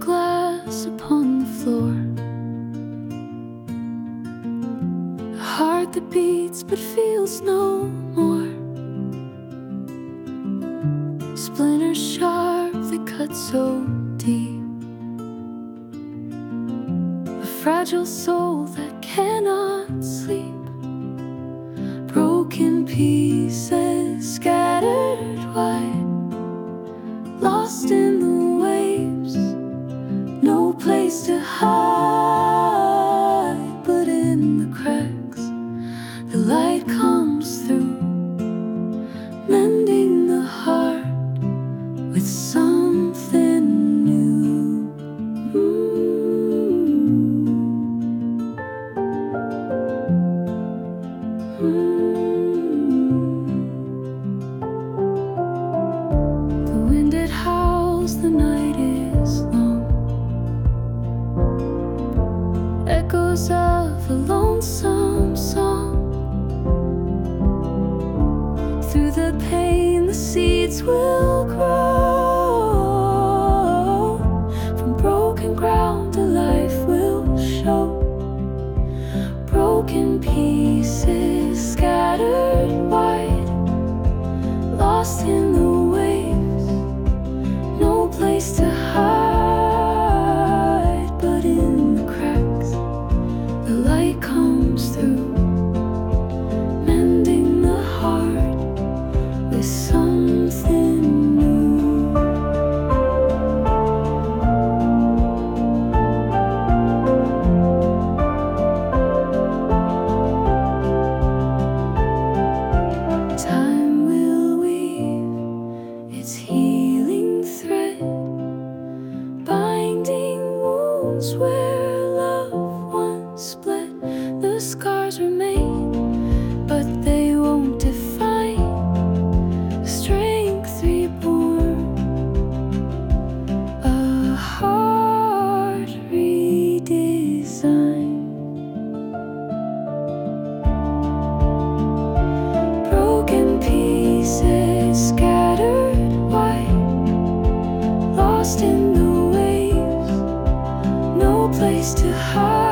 glass upon the floor, a heart that beats but feels no more, splinters sharp that cut so deep, a fragile soul that cannot sleep, broken pieces scattered wide, lost in the waves, no place to hide. But in the cracks, the light comes through, mending the heart with something new. The wind, it howls, the night is long, echoes of a lonesome song. Through the pain, the seeds will grow. From broken ground, a life will show. Broken pieces scattered wide, lost in the waves, no place to hide. But in the cracks, the light comes through, mending the heart with something new. Time will weave its healing thread, binding wounds where love once bled. The scars remain, but they won't define the strength reborn, a heart redesigned. Broken pieces scattered wide, lost in the waves, no place to hide.